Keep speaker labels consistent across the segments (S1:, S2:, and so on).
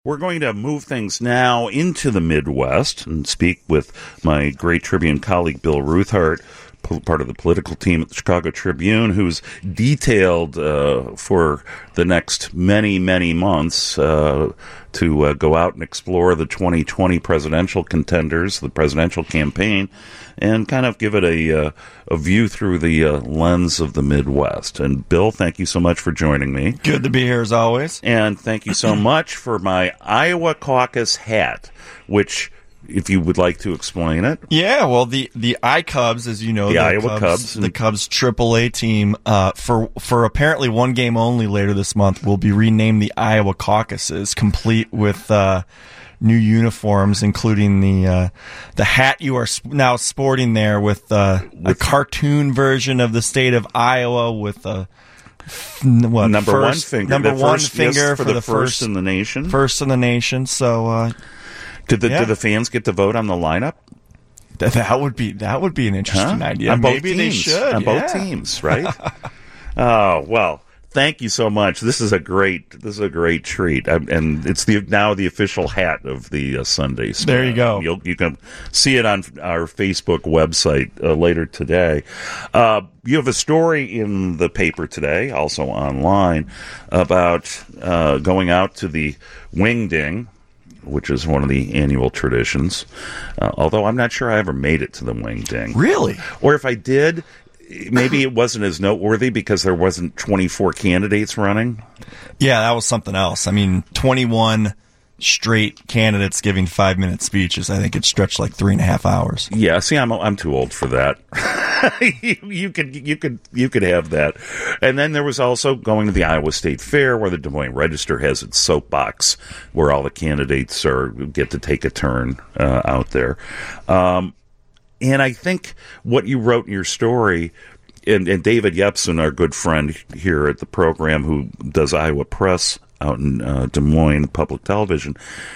S1: We're going to move things now into the Midwest and speak with my great Tribune colleague, Bill Ruthart, part of the political team at the Chicago Tribune, who's detailed for the next many, many months to go out and explore the 2020 presidential contenders, the presidential campaign, and kind of give it a view through the lens of the Midwest. And Bill, thank you so much for joining me.
S2: Good to be here as always.
S1: And thank you so much for my Iowa caucus hat, which, if you would like to explain it.
S2: Yeah, well, the iCubs, as you know,
S1: the Iowa Cubs,
S2: the Cubs AAA team, for apparently one game only later this month, will be renamed the Iowa Caucuses, complete with new uniforms, including the hat you are now sporting there with a cartoon version of the state of Iowa with a
S1: number one finger
S2: for the
S1: first in the nation.
S2: First in the nation. So.
S1: Do the fans get to vote on the lineup?
S2: That would be an interesting idea.
S1: Maybe
S2: they should
S1: on both teams, right? Oh well, thank you so much. This is a great treat, and it's now the official hat of the Sunday Spin.
S2: There you go.
S1: You can see it on our Facebook website later today. You have a story in the paper today, also online, about going out to the Wingding, which is one of the annual traditions. Although I'm not sure I ever made it to the Wingding.
S2: Really?
S1: Or if I did, maybe it wasn't as noteworthy because there wasn't 24 candidates running.
S2: Yeah, that was something else. I mean, 21 straight candidates giving 5-minute speeches. I think it stretched like 3.5 hours.
S1: Yeah, see, I'm too old for that. you could have that. And then there was also going to the Iowa State Fair, where the Des Moines Register has its soapbox, where all the candidates get to take a turn out there. And I think what you wrote in your story, and David Yepsen, our good friend here at the program, who does Iowa Press out in Des Moines Public Television,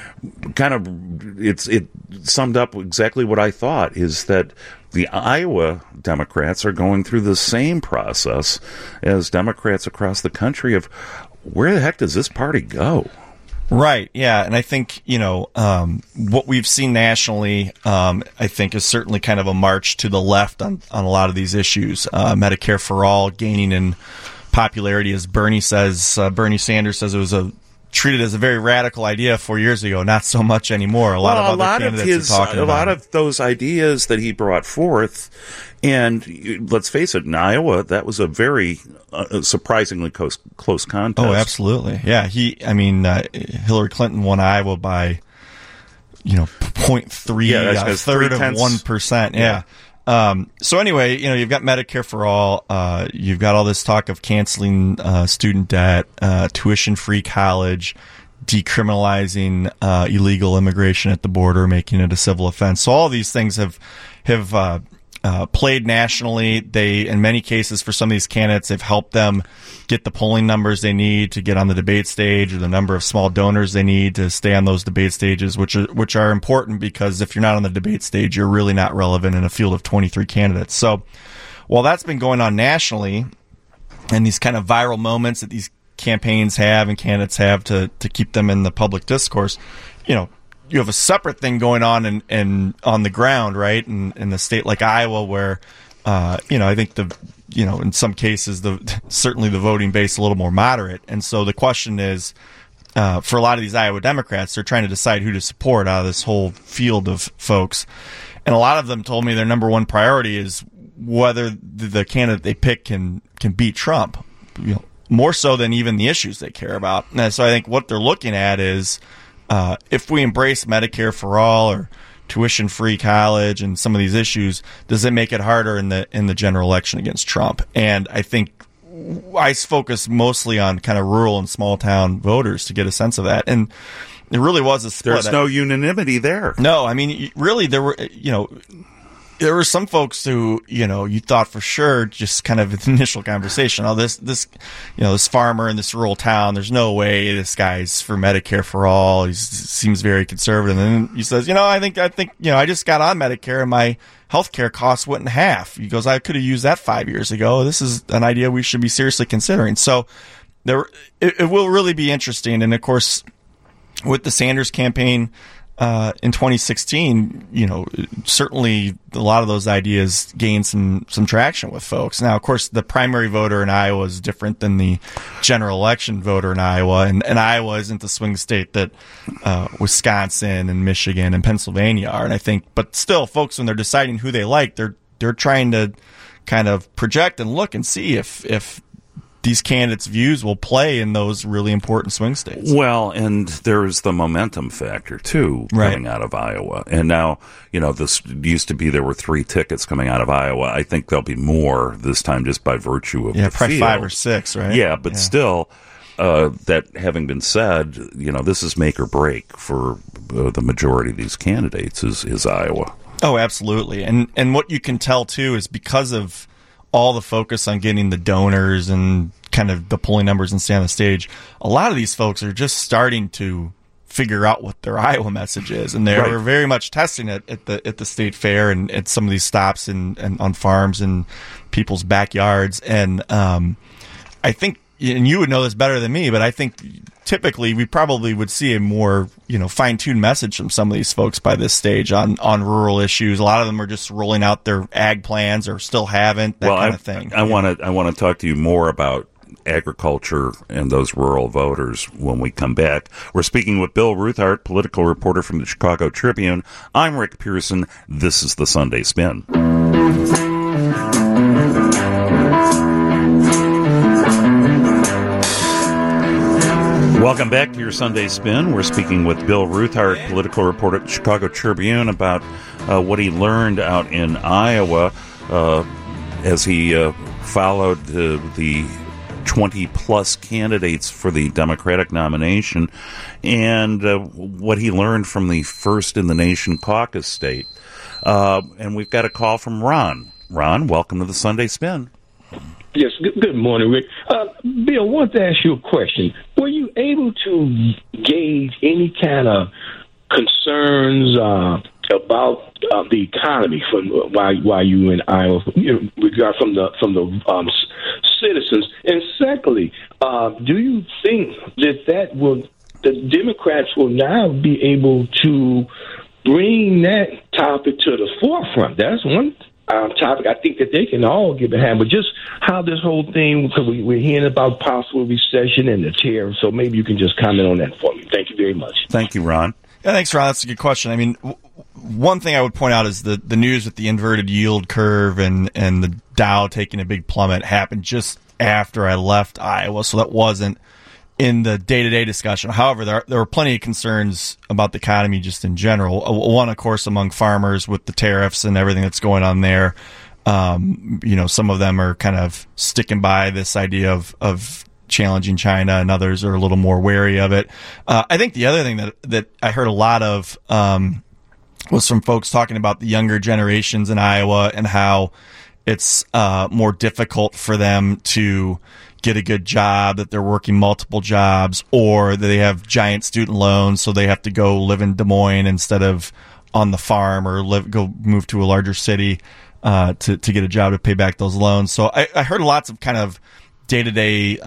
S1: it summed up exactly what I thought, is that the Iowa Democrats are going through the same process as Democrats across the country of where the heck does this party go?
S2: Right, yeah, and I think, what we've seen nationally, I think, is certainly kind of a march to the left on a lot of these issues. Medicare for All gaining in popularity, as Bernie Sanders says it was treated as a very radical idea 4 years ago. Not so much anymore. A lot of
S1: those ideas that he brought forth, and let's face it, in Iowa, that was a very surprisingly close contest.
S2: Oh, absolutely. Yeah, Hillary Clinton won Iowa by 0.3, a third of 1%. Yeah. So anyway, you've got Medicare for All. You've got all this talk of canceling student debt, tuition-free college, decriminalizing illegal immigration at the border, making it a civil offense. So all these things have played nationally. They, in many cases, for some of these candidates, they've helped them get the polling numbers they need to get on the debate stage, or the number of small donors they need to stay on those debate stages, which are important, because if you're not on the debate stage, you're really not relevant in a field of 23 candidates. So while that's been going on nationally, and these kind of viral moments that these campaigns have and candidates have to keep them in the public discourse, you have a separate thing going on in on the ground, right? In the state like Iowa, where I think in some cases certainly the voting base is a little more moderate, and so the question is, for a lot of these Iowa Democrats, they're trying to decide who to support out of this whole field of folks, and a lot of them told me their number one priority is whether the candidate they pick can beat Trump, more so than even the issues they care about. And so I think what they're looking at is, if we embrace Medicare for All or tuition-free college and some of these issues, does it make it harder in the general election against Trump? And I think I focus mostly on kind of rural and small-town voters to get a sense of that. And it really was a split.
S1: There's no unanimity there.
S2: No, I mean, really, there were some folks who, you thought for sure, just kind of an initial conversation, this farmer in this rural town, there's no way this guy's for Medicare for All. He seems very conservative. And then he says, I think, I just got on Medicare and my health care costs went in half. He goes, I could have used that 5 years ago. This is an idea we should be seriously considering. So it will really be interesting. And of course, with the Sanders campaign in 2016, certainly a lot of those ideas gained some traction with folks. Now, of course, the primary voter in Iowa is different than the general election voter in Iowa, and Iowa isn't the swing state that Wisconsin and Michigan and Pennsylvania are. And I think, but still, folks, when they're deciding who they like, they're trying to kind of project and look and see if these candidates' views will play in those really important swing states.
S1: Well, and there's the momentum factor, too, coming out of Iowa. And now, this used to be there were 3 tickets coming out of Iowa. I think there'll be more this time just by virtue of the
S2: probably
S1: field.
S2: 5 or 6, right?
S1: Yeah, but still, that having been said, this is make or break for the majority of these candidates is Iowa.
S2: Oh, absolutely. And what you can tell, too, is because of all the focus on getting the donors and kind of the polling numbers and stay on the stage, a lot of these folks are just starting to figure out what their Iowa message is, and they're very much testing it at the state fair and at some of these stops and on farms and people's backyards. And I think, and you would know this better than me, but I think typically we probably would see a more fine-tuned message from some of these folks by this stage on rural issues. A lot of them are just rolling out their ag plans or still haven't, kind of thing.
S1: I want to talk to you more about agriculture and those rural voters when we come back. We're speaking with Bill Ruthart, political reporter from the Chicago Tribune. I'm Rick Pearson. This is the Sunday Spin. Welcome back to your Sunday Spin. We're speaking with Bill Ruthart, political reporter at the Chicago Tribune, about what he learned out in Iowa as he followed the 20-plus candidates for the Democratic nomination, and what he learned from the first-in-the-nation caucus state. And we've got a call from Ron. Ron, welcome to the Sunday Spin.
S3: Yes, good morning, Rick. Bill, I want to ask you a question. Were you able to gauge any kind of concerns about the economy from while you were in Iowa, regard from the citizens? And secondly, do you think that the Democrats will now be able to bring that topic to the forefront? That's one topic I think that they can all get behind, but just how this whole thing, because we're hearing about possible recession and the tariffs, so maybe you can just comment on that for me. Thank you very much.
S1: Thank you, Ron.
S2: Yeah, thanks, Ron. That's a good question. I mean, one thing I would point out is the news with the inverted yield curve and the Dow taking a big plummet happened just after I left Iowa, so that wasn't in the day-to-day discussion. However, there were plenty of concerns about the economy just in general. One, of course, among farmers with the tariffs and everything that's going on there. Some of them are kind of sticking by this idea of challenging China, and others are a little more wary of it. I think the other thing that I heard a lot of was from folks talking about the younger generations in Iowa and how it's more difficult for them to get a good job, that they're working multiple jobs, or that they have giant student loans, so they have to go live in Des Moines instead of on the farm, or move to a larger city to get a job to pay back those loans. So I heard lots of kind of day-to-day,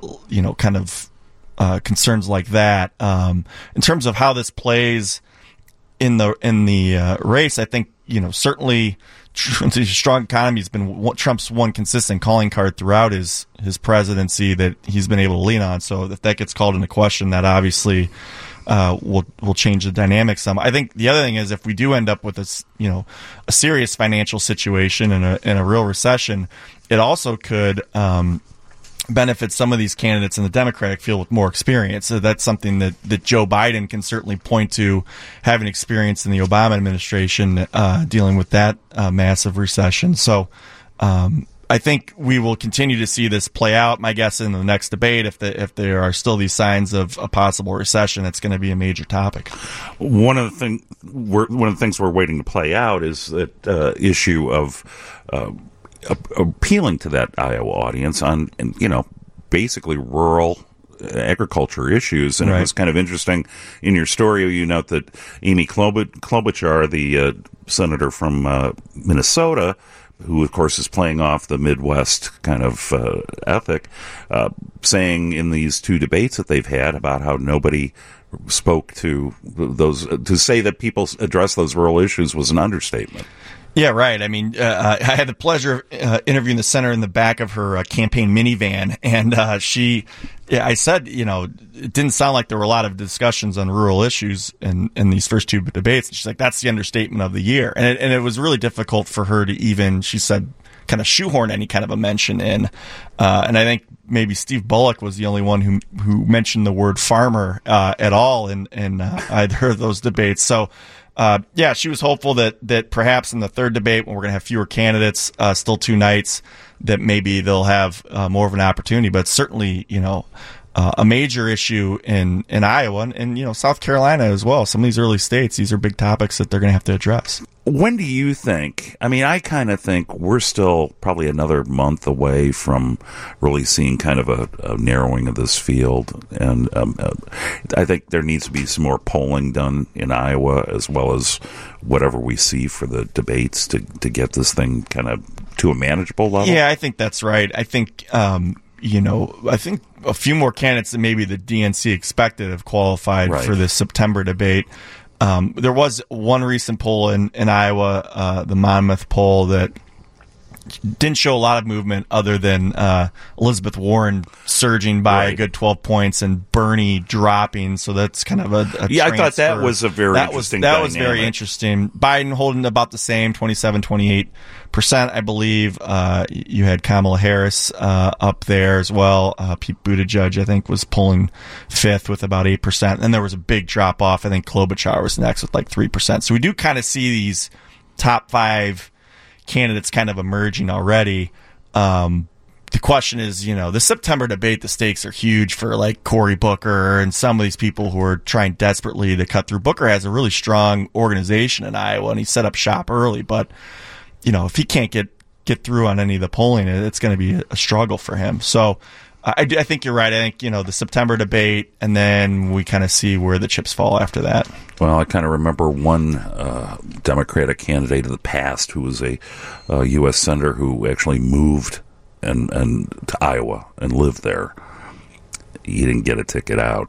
S2: concerns like that. In terms of how this plays in the race, I think certainly the strong economy has been Trump's one consistent calling card throughout his presidency that he's been able to lean on. So if that gets called into question, that obviously will change the dynamic some. I think the other thing is, if we do end up with a serious financial situation and a real recession, it also could benefit some of these candidates in the Democratic field with more experience. So that's something that Joe Biden can certainly point to, having experience in the Obama administration dealing with that massive recession. So I think we will continue to see this play out. My guess in the next debate, if there are still these signs of a possible recession, it's going to be a major topic.
S1: One of the things we're waiting to play out is that issue of appealing to that Iowa audience on, basically rural agriculture issues. And It was kind of interesting in your story. You note that Amy Klobuchar, the senator from Minnesota, who, of course, is playing off the Midwest kind of ethic, saying in these two debates that they've had about how nobody spoke to those. To say that people address those rural issues was an understatement.
S2: Yeah, right. I mean, I had the pleasure of interviewing the senator in the back of her campaign minivan, and I said, it didn't sound like there were a lot of discussions on rural issues in these first two debates. And she's like, that's the understatement of the year. And it was really difficult for her to even, she said, kind of shoehorn any kind of a mention in. And I think maybe Steve Bullock was the only one who mentioned the word farmer at all in either of those debates. So, she was hopeful that perhaps in the third debate, when we're going to have fewer candidates, still 2 nights, that maybe they'll have more of an opportunity. But certainly, a major issue in Iowa and South Carolina as well. Some of these early states, these are big topics that they're going to have to address.
S1: When do you think? I mean, I kind of think we're still probably another month away from really seeing kind of a narrowing of this field. And I think there needs to be some more polling done in Iowa, as well as whatever we see for the debates to get this thing kind of to a manageable level.
S2: Yeah, I think that's right. I think, I think a few more candidates than maybe the DNC expected have qualified for this September debate. There was one recent poll in Iowa, the Monmouth poll, that didn't show a lot of movement other than Elizabeth Warren surging by a good 12 points and Bernie dropping. So that's kind of a
S1: I thought that was a very interesting
S2: That was very interesting. Biden holding about the same, 27-28%, I believe. You had Kamala Harris up there as well. Pete Buttigieg, I think, was polling 5th with about 8%. And there was a big drop off. I think Klobuchar was next with like 3%. So we do kind of see these top 5 candidates kind of emerging already. The question is, the September debate, the stakes are huge for like Cory Booker and some of these people who are trying desperately to cut through. Booker has a really strong organization in Iowa, and he set up shop early. But, if he can't get through on any of the polling, it's going to be a struggle for him. So I think you're right. I think, the September debate, and then we kind of see where the chips fall after that.
S1: Well, I kind of remember one Democratic candidate of the past who was a U.S. senator who actually moved and to Iowa and lived there. He didn't get a ticket out.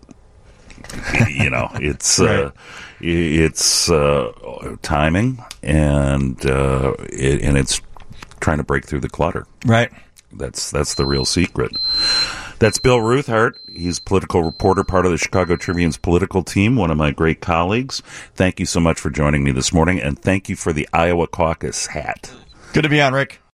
S1: It's it's timing, and it's trying to break through the clutter.
S2: Right.
S1: That's the real secret. That's Bill Ruthart. He's political reporter, part of the Chicago Tribune's political team, one of my great colleagues. Thank you so much for joining me this morning, and thank you for the Iowa caucus hat.
S2: Good to be on, Rick.